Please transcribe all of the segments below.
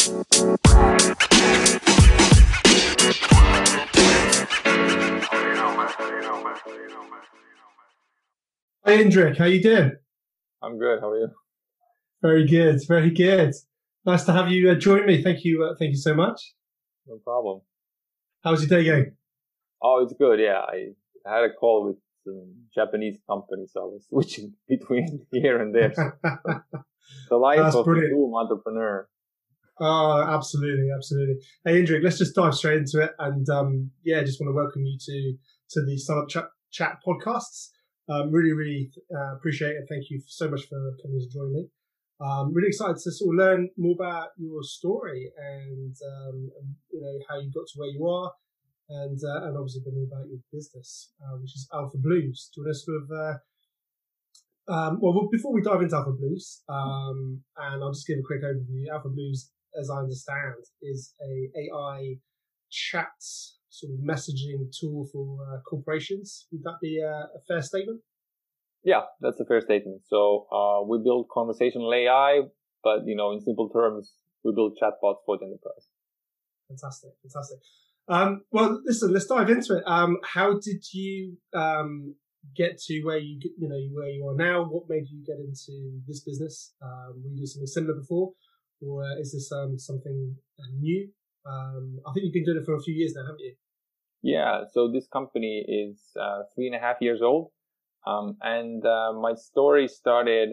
Hey Indrik, how you doing? I'm good. How are you? Very good, very good. Nice to have you join me. Thank you so much. No problem. How's your day going? Oh, it's good. Yeah, I had a call with some Japanese company, so I was switching between here and there. So the life That's of a brilliant. dual entrepreneur. Oh, absolutely, absolutely. Hey Indrik, let's just dive straight into it, and yeah, just want to welcome you to the Startup Chat podcasts. Really appreciate it. Thank you so much for coming to join me. Really excited to sort of learn more about your story and you know how you got to where you are, and obviously a bit more about your business, which is Alpha Blues. Do you want to sort of well, before we dive into Alpha Blues, and I'll just give a quick overview. Alpha Blues, as I understand, is a AI chat sort of messaging tool for corporations. Would that be a fair statement? Yeah, that's a fair statement. So we build conversational AI, but in simple terms, we build chatbots for the enterprise. Fantastic, fantastic. Well, listen, let's dive into it. How did you get to where you are now? What made you get into this business? Were you doing something similar before, or is this something new? I think you've been doing it for a few years now, haven't you? Yeah, so this company is 3.5 years old. And my story started,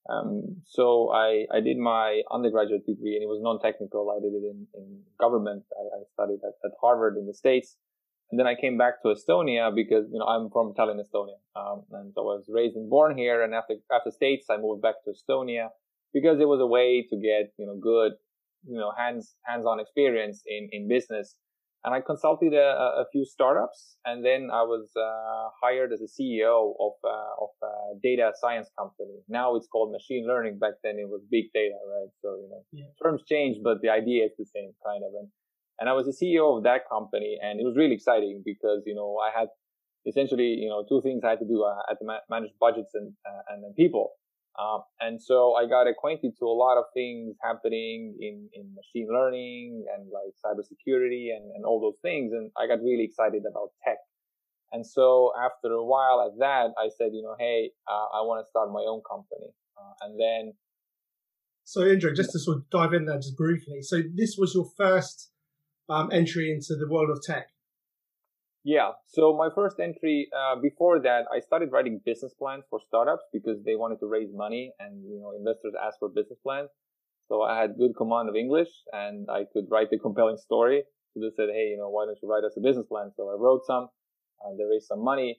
so I did my undergraduate degree and it was non-technical. I did it in government. I studied at Harvard in the States. And then I came back to Estonia because, I'm from Tallinn, Estonia. And so I was raised and born here. And after States, I moved back to Estonia because it was a way to get, good, hands-on experience in business. And I consulted a few startups, and then I was hired as a CEO of a data science company. Now it's called machine learning. Back then it was big data, right? So Yeah. terms change, but the idea is the same kind of. And I was the CEO of that company, and it was really exciting because I had essentially two things I had to do. I had to manage budgets and then people. And so I got acquainted to a lot of things happening in machine learning and like cybersecurity and all those things. And I got really excited about tech. And so after a while at that, I said, hey, I want to start my own company. And then. So, Indra, just to sort of dive in there just briefly. So, this was your first entry into the world of tech. Yeah. So my first entry, before that, I started writing business plans for startups because they wanted to raise money and, investors asked for business plans. So I had good command of English and I could write a compelling story. So they said, hey, why don't you write us a business plan? So I wrote some, they raised some money.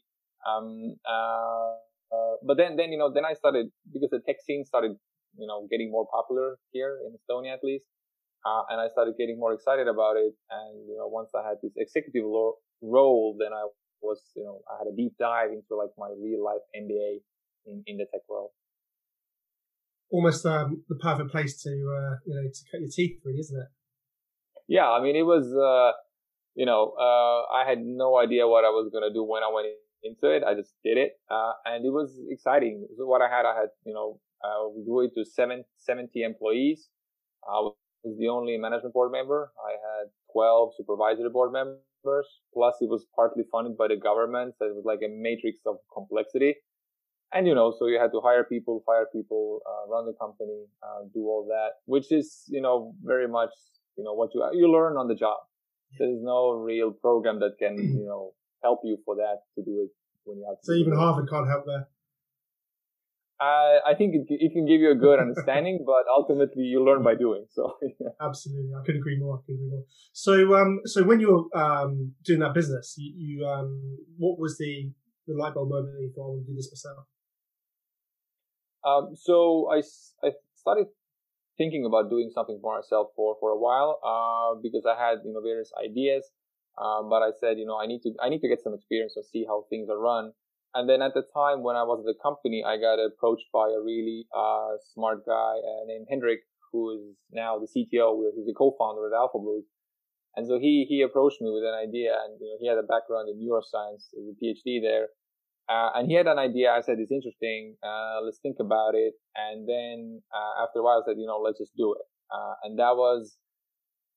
But then I started, because the tech scene started, getting more popular here in Estonia at least. And I started getting more excited about it. And, once I had this executive role, then I was, I had a deep dive into like my real life MBA in the tech world. Almost the perfect place to to cut your teeth, really, isn't it? Yeah, I mean, it was, I had no idea what I was going to do when I went into it. I just did it. And it was exciting. So what I had, we grew it to 70 employees. I was the only management board member. I had 12 supervisory board members. Plus, it was partly funded by the government. So it was like a matrix of complexity. And, so you had to hire people, fire people, run the company, do all that, which is, very much, what you learn on the job. There's no real program that can, help you for that to do it when you have to. So even Harvard can't help there. I think it can give you a good understanding, but ultimately you learn by doing. So yeah. Absolutely, I could agree more. So when you were doing that business, you what was the light bulb moment that you thought I want to do this myself? So I started thinking about doing something for myself for a while, because I had, various ideas. But I said, I need to get some experience to see how things are run. And then at the time when I was at the company, I got approached by a really, smart guy named Hendrik, who is now the CTO, he's the co-founder at Alpha Blues. And so he approached me with an idea, and, he had a background in neuroscience, as a PhD there. And he had an idea. I said, it's interesting. Let's think about it. And then, after a while I said, let's just do it. And that was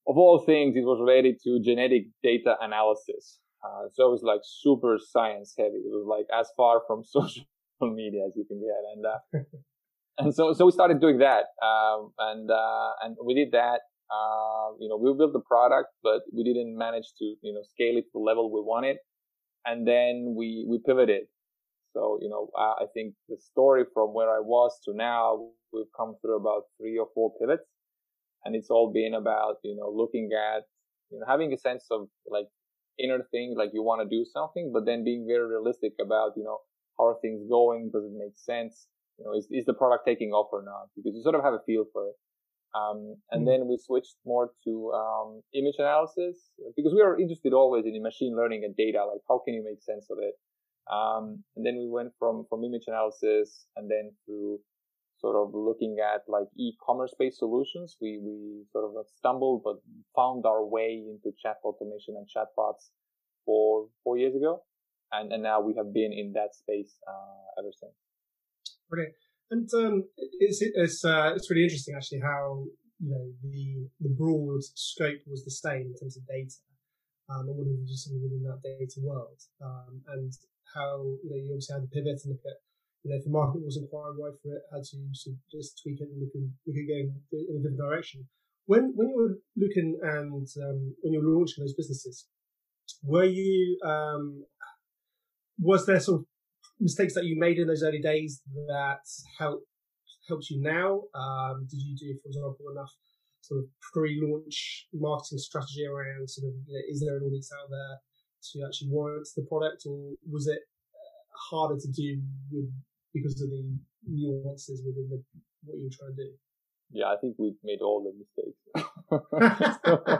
of all things, it was related to genetic data analysis. So it was like super science heavy. It was like as far from social media as you can get. And so we started doing that. And we did that. We built the product, but we didn't manage to, scale it to the level we wanted. And then we pivoted. So, I think the story from where I was to now, we've come through about 3 or 4 pivots. And it's all been about, looking at, having a sense of like inner thing, like you want to do something, but then being very realistic about, how are things going? Does it make sense? Is the product taking off or not? Because you sort of have a feel for it. And then we switched more to image analysis because we are interested always in machine learning and data. Like, how can you make sense of it? And then we went from image analysis and then through sort of looking at like e-commerce based solutions. We sort of stumbled, but found our way into chat automation and chatbots 4 years ago. And now we have been in that space ever since. Brilliant. And it's really interesting actually how the broad scope was the same in terms of data, and wanted to do something within that data world, and how you obviously had to pivot and look at if the market wasn't quite right for it, had to sort of just tweak it and look at going in a different direction. When you were looking and when you were launching those businesses, were you was there sort of mistakes that you made in those early days that helped you now? Did you do, for example, enough sort of pre-launch marketing strategy around sort of is there an audience out there to actually warrant the product, or was it harder to do because of the nuances within what you were trying to do? Yeah, I think we've made all the mistakes.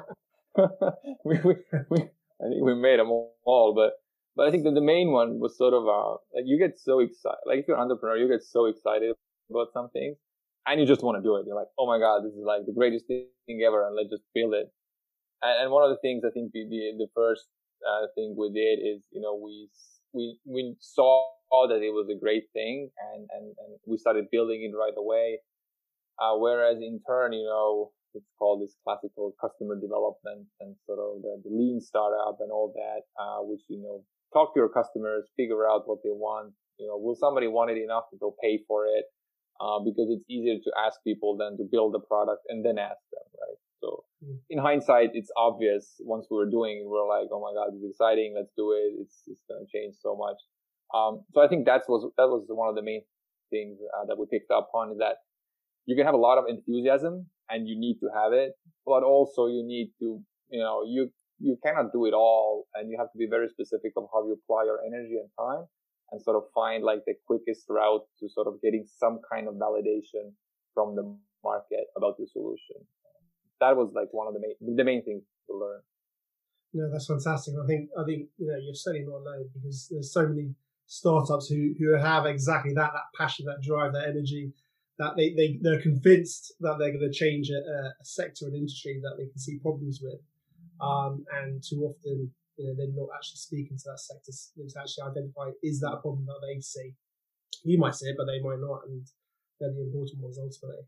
I think we made them all, but I think that the main one was sort of like you get so excited. Like if you're an entrepreneur, you get so excited about something, and you just want to do it. You're like, oh my god, this is like the greatest thing ever, and let's just build it. And one of the things I think the first thing we did is we saw that it was a great thing, and we started building it right away. Whereas in turn, it's called this classical customer development and sort of the lean startup and all that, which talk to your customers, figure out what they want. Will somebody want it enough that they'll pay for it? Because it's easier to ask people than to build the product and then ask them, right? So in hindsight, it's obvious once we were doing it, we're like, oh my god, it's exciting, let's do it. It's going to change so much. So I think that was one of the main things that we picked up on, is that you can have a lot of enthusiasm and you need to have it, but also you need to, you cannot do it all, and you have to be very specific of how you apply your energy and time, and sort of find like the quickest route to sort of getting some kind of validation from the market about your solution. That was like one of the main things to learn. No, that's fantastic. I think you're certainly not alone, because there's so many startups who have exactly that passion, that drive, that energy, that they're convinced that they're going to change a sector, an industry that they can see problems with. And too often, they're not actually speaking to that sector to actually identify, is that a problem that they see? You might see it, but they might not, and they're the important ones ultimately.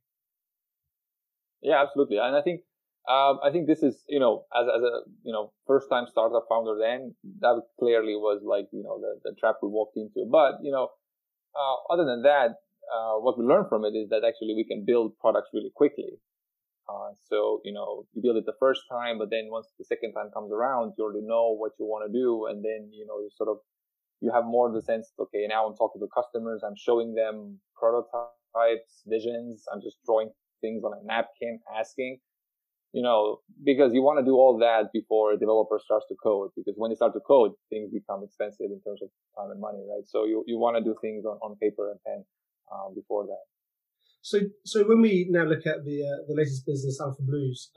Yeah, absolutely. And I think this is, as a, first time startup founder, then that clearly was like, the trap we walked into. But, other than that, what we learned from it is that actually we can build products really quickly. So, you build it the first time, but then once the second time comes around, you already know what you want to do. And then, you have more of the sense, okay, now I'm talking to customers, I'm showing them prototypes, visions, I'm just drawing things on a napkin, asking, because you want to do all that before a developer starts to code, because when they start to code, things become expensive in terms of time and money, right? So you want to do things on paper and pen before that. So when we now look at the latest business, Alpha Blues,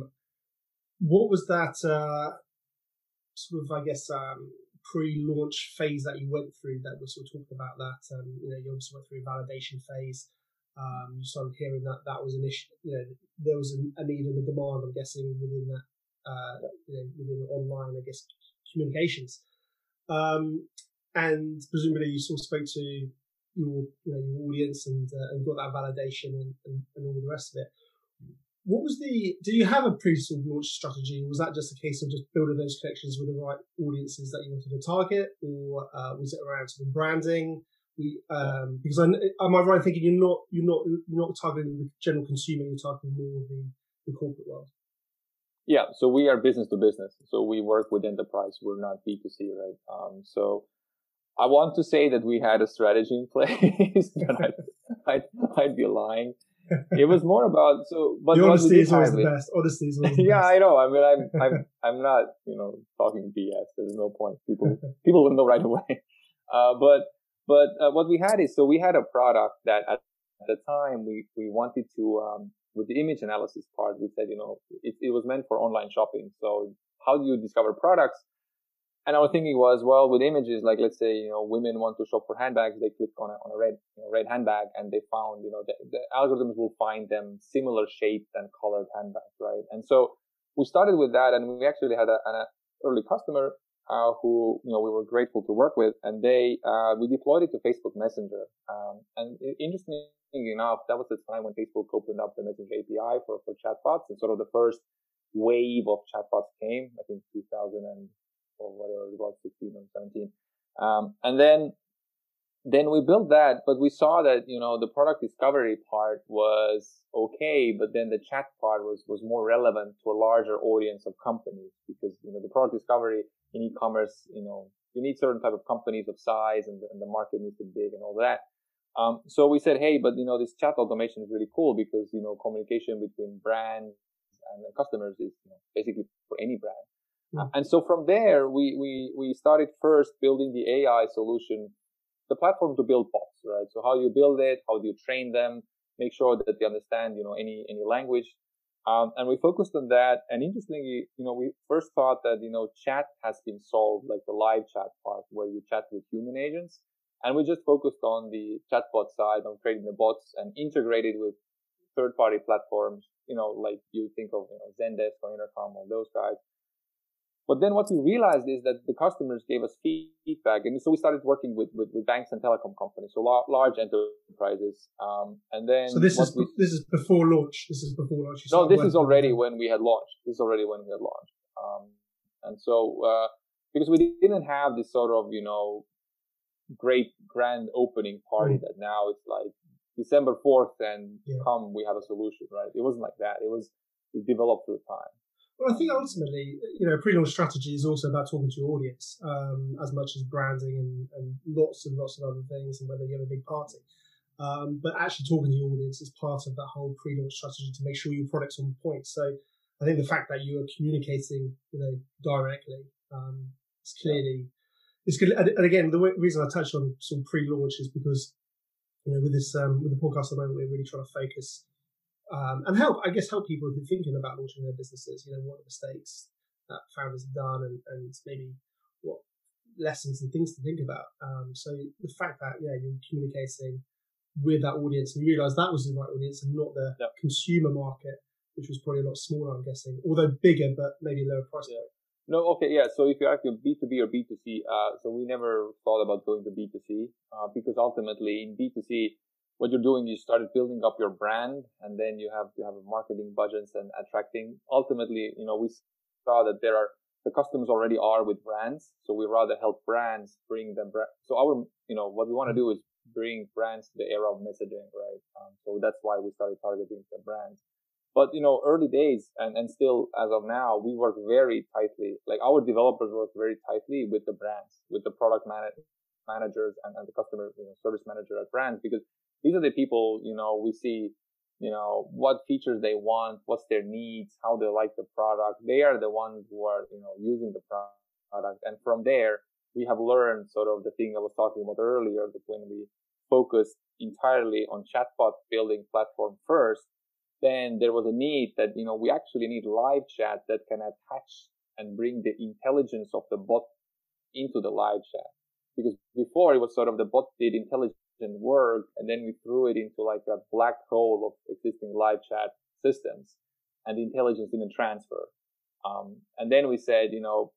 what was that sort of, I guess, pre-launch phase that you went through that we're sort of talking about that? You obviously went through a validation phase. You started hearing that was an issue. There was a need and a demand, I'm guessing, within that, within online, I guess, communications. And presumably you sort of spoke to your audience and got that validation and all the rest of it. do you have a pre-sort of launch strategy, or was that just a case of just building those connections with the right audiences that you wanted to target, or was it around sort of branding? Because am I right in thinking you're not targeting the general consumer, you're targeting more of the corporate world? Yeah, so we are business to business. So we work with enterprise. We're not B2C, right? So I want to say that we had a strategy in place, but I'd be lying. It was more about but the honesty is always the best. Honesty is always the yeah, best. I know. I mean, I'm not, talking BS. There's no point. People will know right away. But what we had is, so we had a product that at the time we wanted to, with the image analysis part, we said, it was meant for online shopping. So how do you discover products? And our thinking was, well, with images, like let's say, women want to shop for handbags, they click on a red handbag, and they found, the algorithms will find them similar shaped and colored handbags, right? And so we started with that, and we actually had an early customer who, we were grateful to work with, and we deployed it to Facebook Messenger. And interestingly enough, that was the time when Facebook opened up the Messenger API for chatbots, and sort of the first wave of chatbots came, I think 2000 or whatever it was, 16 or 17. And then we built that, but we saw that, the product discovery part was okay, but then the chat part was more relevant to a larger audience of companies, because, the product discovery in e-commerce, you need certain type of companies of size, and the market needs to be big and all that. So we said, hey, but, this chat automation is really cool because, communication between brands and customers is basically for any brand. And so from there, we started first building the AI solution, the platform to build bots, right? So how do you build it? How do you train them? Make sure that they understand, any language. And we focused on that. And interestingly, we first thought that, chat has been solved, like the live chat part where you chat with human agents. And we just focused on the chatbot side, on creating the bots and integrated with third-party platforms, like you think of, Zendesk or Intercom or those guys. But then what we realized is that the customers gave us feedback. And so we started working with banks and telecom companies, so large enterprises. And then. So this is before launch. This is before launch. No, this is already when we had launched. And so, because we didn't have this sort of, great grand opening party that now it's like December 4th and we have a solution, right? It wasn't like that. It developed through time. Well, I think ultimately, pre-launch strategy is also about talking to your audience, as much as branding and lots and lots of other things, and whether you have a big party. But actually talking to your audience is part of that whole pre-launch strategy to make sure your product's on point. So I think the fact that you are communicating, directly, is clearly, it's good. And again, the reason I touched on sort of pre-launch is because, with this, with the podcast at the moment, we're really trying to focus and help people who are thinking about launching their businesses, what are the mistakes that founders have done, and maybe what lessons and things to think about. So the fact that, you're communicating with that audience and you realize that was the right audience and not the consumer market, which was probably a lot smaller, I'm guessing, although bigger, but maybe lower price point. No, okay, yeah. So if you're asking B2B or B2C, so we never thought about going to B2C, because ultimately in B2C, what you're doing, you started building up your brand, and then you have to have marketing budgets and attracting. Ultimately, we saw that the customers already are with brands, so we rather help brands bring them. So our, what we want to do is bring brands to the era of messaging, right? So that's why we started targeting the brands. But early days and still as of now, we work very tightly. Like our developers work very tightly with the brands, with the product managers and the customer service manager at brands, because these are the people, we see, what features they want, what's their needs, how they like the product. They are the ones who are, using the product. And from there, we have learned sort of the thing I was talking about earlier, that when we focused entirely on chatbot building platform first, then there was a need that, we actually need live chat that can attach and bring the intelligence of the bot into the live chat. Because before it was sort of the bot did intelligent work, and then we threw it into like a black hole of existing live chat systems, and the intelligence didn't transfer. And then we said,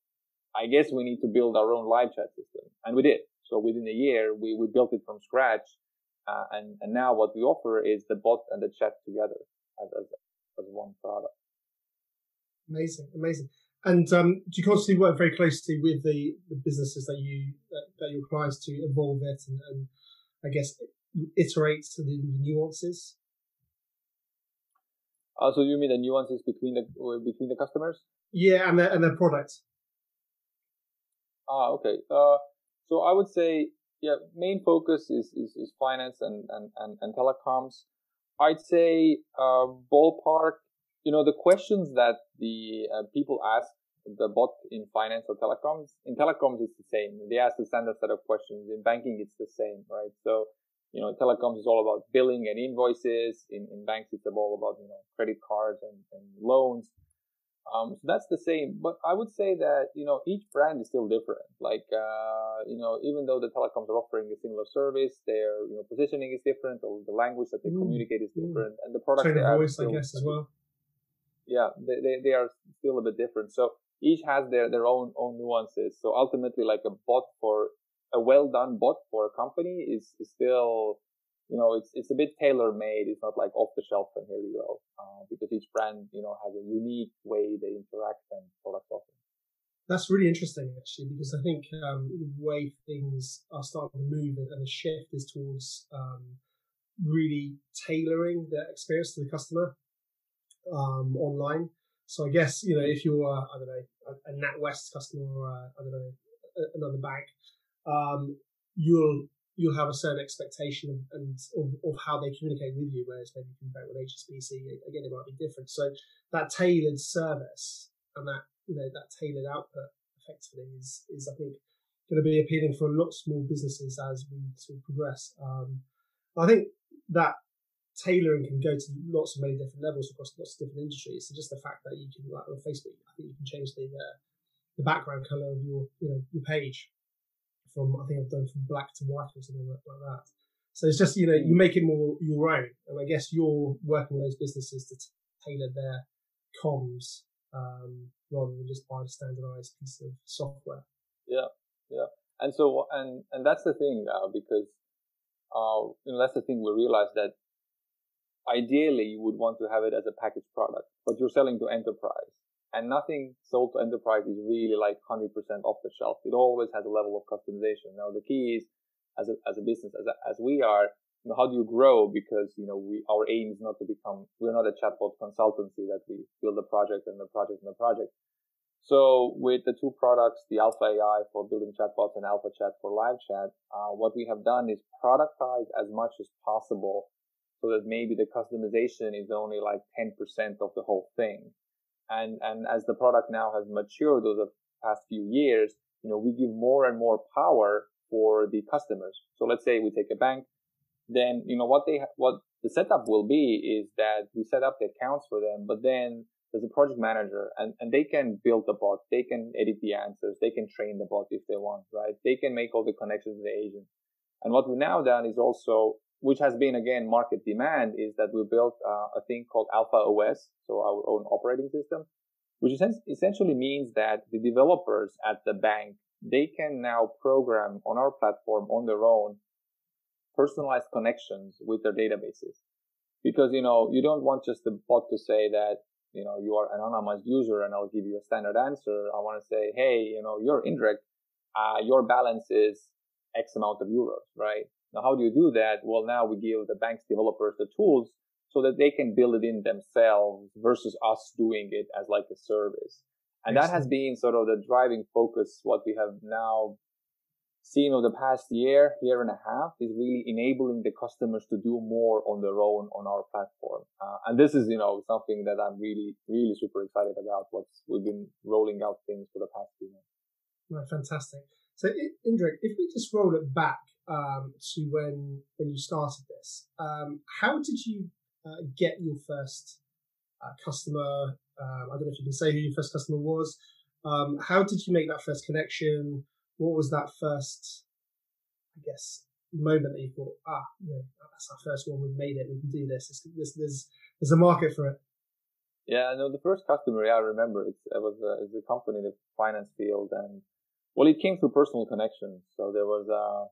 I guess we need to build our own live chat system, and we did. So within a year, we built it from scratch, and now what we offer is the bot and the chat together as as one product. Amazing, amazing. And do you constantly work very closely with the businesses that your clients to evolve it and I guess iterate to the nuances? So you mean the nuances between the customers? Yeah, and their products. Okay. So I would say, yeah, main focus is finance and telecoms. I'd say ballpark. The questions that the people ask the bot in finance or telecoms. In telecoms, it's the same. They ask the standard set of questions. In banking, it's the same, right? So, telecoms is all about billing and invoices. In banks, it's all about, credit cards and loans. So that's the same, but I would say that, each brand is still different. Like, even though the telecoms are offering a similar service, their, positioning is different, or the language that they communicate is different, and the products they have voice, I guess, as well. Yeah, they are still a bit different. So each has their own nuances. So ultimately, like a well done bot for a company is still, it's a bit tailor made. It's not like off the shelf and here you go, because each brand, has a unique way they interact and product offering. That's really interesting, actually, because I think the way things are starting to move and the shift is towards really tailoring the experience to the customer online. So I guess, if you're, a NatWest customer or, another bank, you'll have a certain expectation of how they communicate with you, whereas maybe you can bank with HSBC, again, it might be different. So that tailored service and that tailored output effectively is I think going to be appealing for lots more businesses as we sort of progress. I think that tailoring can go to many different levels across lots of different industries. So just the fact that you can, like on Facebook, I think you can change the background color of your page from, I think I've done from black to white or something like that. So it's just, you make it more your own. And I guess you're working with those businesses to tailor their comms rather than just buy a standardized piece of software. Yeah. And so, and that's the thing, because, that's the thing we realized, that ideally you would want to have it as a packaged product, but you're selling to enterprise. And nothing sold to enterprise is really like 100% off the shelf. It always has a level of customization. Now, the key is, as a business, as we are, how do you grow? Because, our aim is not to become, we're not a chatbot consultancy that we build a project and the project and the project. So with the two products, the Alpha AI for building chatbots and Alpha Chat for live chat, what we have done is productize as much as possible so that maybe the customization is only like 10% of the whole thing. And as the product now has matured over the past few years, we give more and more power for the customers. So let's say we take a bank, then, what the setup will be is that we set up the accounts for them, but then there's a project manager and they can build the bot. They can edit the answers. They can train the bot if they want, right? They can make all the connections to the agent. And what we've now done is also, which has been, again, market demand, is that we built a thing called Alpha OS, so our own operating system, which essentially means that the developers at the bank, they can now program on our platform on their own personalized connections with their databases. Because, you don't want just the bot to say that, you are an anonymized user and I'll give you a standard answer. I want to say, hey, you're Indrek, your balance is X amount of euros, right? Now, how do you do that? Well, now we give the bank's developers the tools so that they can build it in themselves versus us doing it as like a service. And that has been sort of the driving focus. What we have now seen over the past year and a half is really enabling the customers to do more on their own on our platform. And this is, something that I'm really, really super excited about. We've been rolling out things for the past few months. Right, fantastic. So, Indrek, if we just roll it back to when you started this, how did you get your first customer? I don't know if you can say who your first customer was. How did you make that first connection? What was that first, I guess, moment that you thought, that's our first one. We've made it. We can do this. There's a market for it. Yeah, no, the first customer, I remember it was a company in the finance field, and it came through personal connections. So there was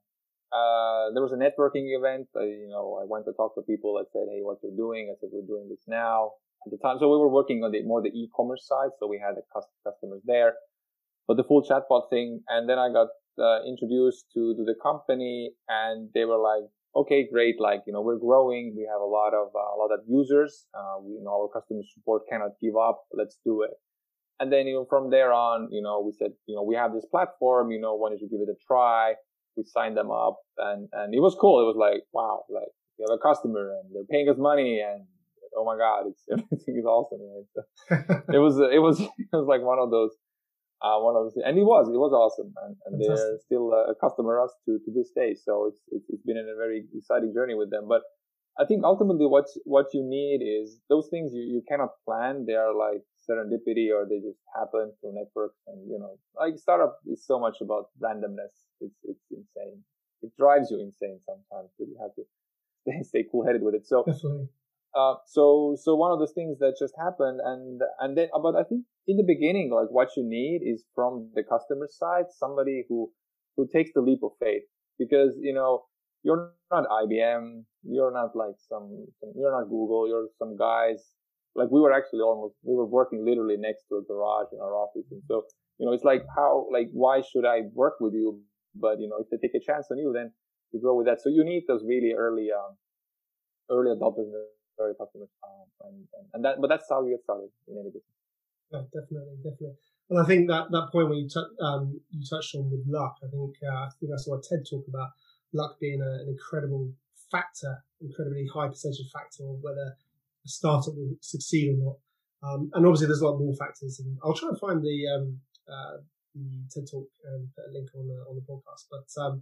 a networking event. I went to talk to people. I said, hey, what you're doing? I said, we're doing this now. at the time. So we were working on the e-commerce side. So we had the customers there, but the full chatbot thing. And then I got introduced to the company, and they were like, okay, great. Like, we're growing. We have a lot of users. Our customer support cannot give up. Let's do it. And then, from there on, we said, we have this platform, why don't you give it a try? We signed them up, and it was cool. It was like, wow, like we have a customer and they're paying us money, and oh my God, everything is awesome. Right? So it was like one of those, and it was awesome. And they're still a customer us to this day. So it's been a very exciting journey with them. But I think ultimately what you need is those things you cannot plan. They are like serendipity, or they just happen through networks. And, like startup is so much about randomness. It's insane. It drives you insane sometimes, but you have to stay cool headed with it. So, definitely. So one of those things that just happened, and then, but I think in the beginning, like what you need is from the customer side, somebody who takes the leap of faith, because, you're not IBM, you're not like you're not Google, you're some guys. Like we were working literally next to a garage in our office. And so, it's like why should I work with you? But, if they take a chance on you, then you grow with that. So you need those really early adopters, early customers. But that's how you get started in any business. Yeah, definitely. And I think that point where you touched on with luck, I think I saw a TED talk about luck being an incredibly high percentage factor of whether a startup will succeed or not. And obviously there's a lot more factors, and I'll try and find the TED talk and put a link on the podcast. But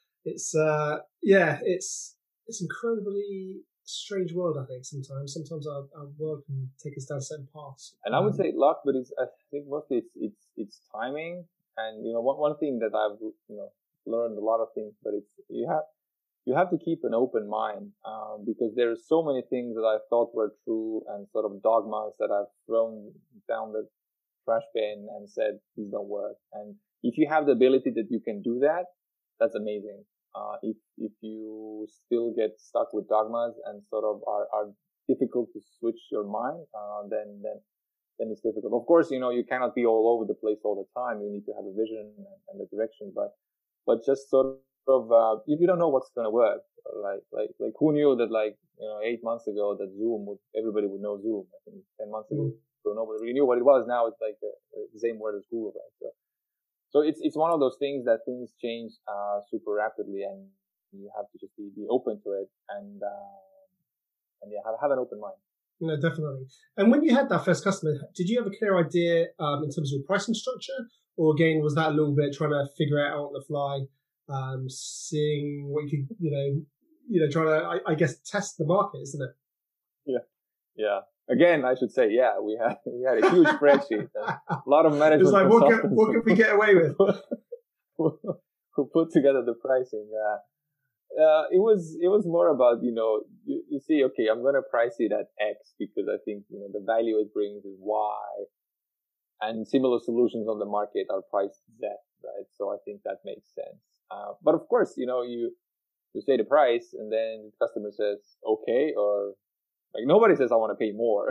it's incredibly strange world. I think sometimes our world can take us down certain paths. And I would say luck, but I think mostly it's timing. And one thing that I've learned a lot of things, but it's you have to keep an open mind, because there are so many things that I thought were true and sort of dogmas that I've thrown down the trash bin and said these don't work. And if you have the ability that you can do that, that's amazing. If you still get stuck with dogmas and sort of are difficult to switch your mind, then it's difficult. Of course, you cannot be all over the place all the time. You need to have a vision and a direction, but just sort of, you don't know what's going to work. Like who knew that 8 months ago that everybody would know Zoom. I think 10 months ago, so nobody really knew what it was. Now it's like the same word as Google, right? So it's one of those things that things change super rapidly, and you have to just be open to it and have an open mind. No, definitely. And when you had that first customer, did you have a clear idea in terms of your pricing structure, or again was that a little bit trying to figure it out on the fly, seeing what you could, trying to I guess test the market, isn't it? Yeah. Again, I should say, we had a huge spreadsheet, a lot of management. It's like, what can we get away with? Who put together the pricing? It was more about, you see, okay, I'm going to price it at X because I think, the value it brings is Y, and similar solutions on the market are priced Z, right? So I think that makes sense. But of course, you say the price and then the customer says, okay, or like nobody says I want to pay more.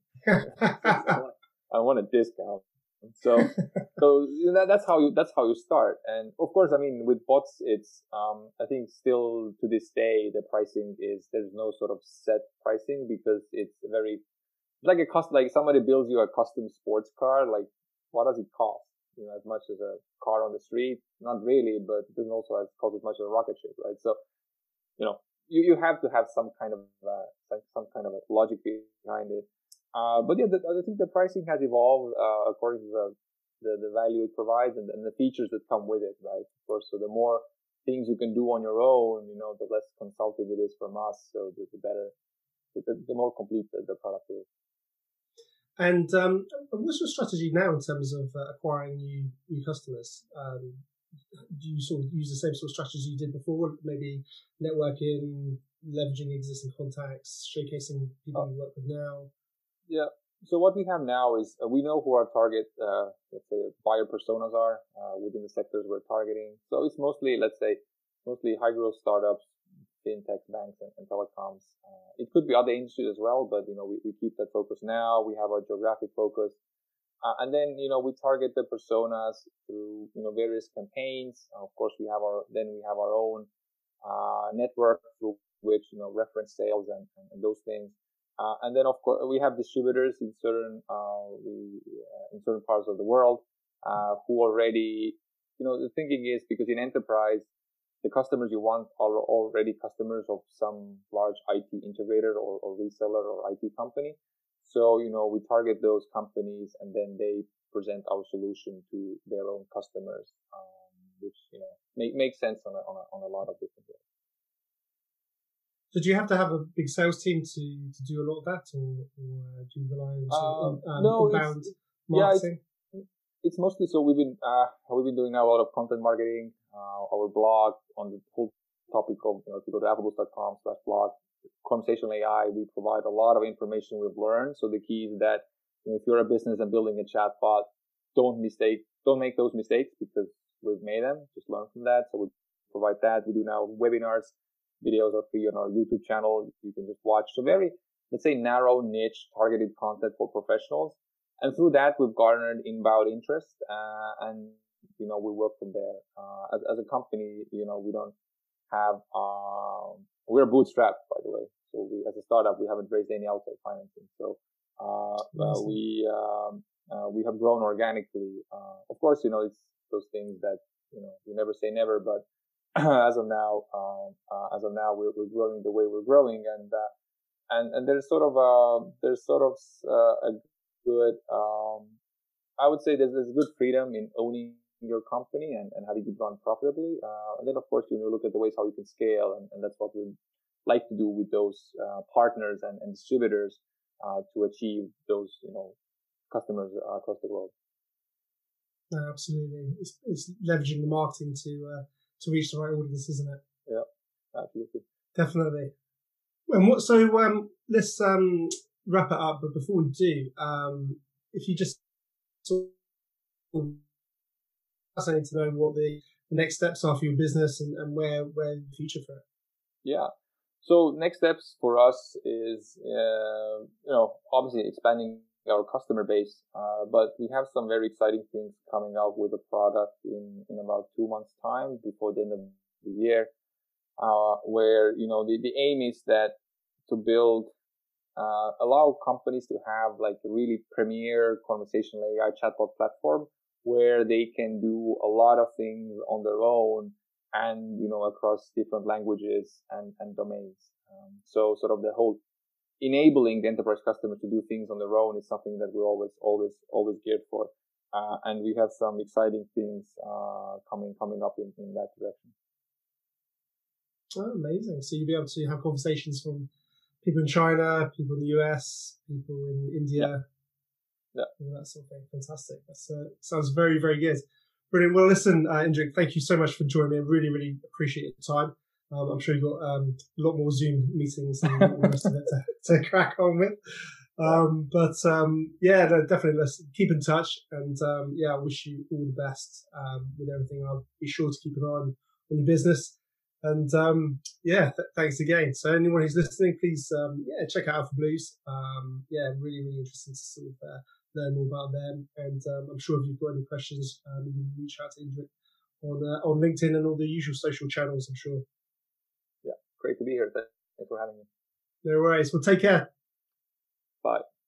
I want a discount. So that's how you start. And of course, I mean, with bots, it's, I think still to this day, the pricing there's no sort of set pricing, because it's like somebody builds you a custom sports car. Like, what does it cost? As much as a car on the street? Not really, but it doesn't also cost as much as a rocket ship, right? So, you have to have some kind of a logic behind it. But yeah, I think the pricing has evolved according to the value it provides and the features that come with it, right? Of course, so the more things you can do on your own, the less consulting it is from us. So the better, the more complete the product is. And what's your strategy now in terms of acquiring new customers? Do you sort of use the same sort of strategy you did before, maybe networking, leveraging existing contacts, showcasing people you work with now? Yeah. So what we have now is we know who our target, let's say, buyer personas are within the sectors we're targeting. So it's mostly high growth startups, fintech, banks, and telecoms. It could be other industries as well, but we keep that focus now. We have our geographic focus, and then we target the personas through various campaigns. Of course, we have our own network through which reference sales and those things. And then of course we have distributors in certain parts of the world who already the thinking is, because in enterprise the customers you want are already customers of some large IT integrator or reseller or IT company. So we target those companies, and then they present our solution to their own customers, which makes sense on a lot of different ways. So do you have to have a big sales team to do a lot of that, or do you rely on inbound marketing? It's mostly, so we've been doing now a lot of content marketing, our blog on the whole topic of, if you go to appleboost.com/blog, conversational AI, we provide a lot of information we've learned. So the key is that if you're a business and building a chatbot, don't make those mistakes, because we've made them. Just learn from that. So we provide that. We do now webinars. Videos are free on our YouTube channel. You can just watch. So very, let's say, narrow niche targeted content for professionals. And through that, we've garnered inbound interest, and we work from there. As a company, we don't have. We're bootstrapped, by the way. So as a startup, we haven't raised any outside financing. So we have grown organically. Of course, it's those things that you never say never, but as of now, we're growing the way we're growing, and there's sort of a good, I would say there's good freedom in owning your company and having it run profitably. And then of course, look at the ways how you can scale, and that's what we like to do with those partners and distributors to achieve those customers across the globe. Absolutely, it's leveraging the marketing to reach the right audience, isn't it? Yeah, absolutely, definitely. And so let's wrap it up. But before we do, if you just I need to know what the next steps are for your business and where the future for it. Yeah. So next steps for us is, obviously expanding our customer base. But we have some very exciting things coming out with a product in about 2 months' time, before the end of the year, where, the aim is that to build, allow companies to have like a really premier conversational AI chatbot platform where they can do a lot of things on their own and, across different languages and domains. So sort of the whole enabling the enterprise customers to do things on their own is something that we're always geared for. And we have some exciting things, coming up in that direction. Oh, amazing. So you'll be able to have conversations from people in China, people in the US, people in India. Yeah. All that sort of thing. Fantastic. That sounds very, very good. Brilliant. Well, listen, Indrik, thank you so much for joining me. I really, really appreciate your time. I'm sure you've got a lot more Zoom meetings and all the rest of it to crack on with. Definitely let's keep in touch. And I wish you all the best with everything. I'll be sure to keep an eye on your business. And thanks again. So anyone who's listening, please check out Alpha Blues. Really, really interesting to sort of learn more about them. And I'm sure if you've got any questions, you can reach out to Indrik on LinkedIn and all the usual social channels, I'm sure. Yeah, great to be here. Thanks for having me. No worries. Well, take care. Bye.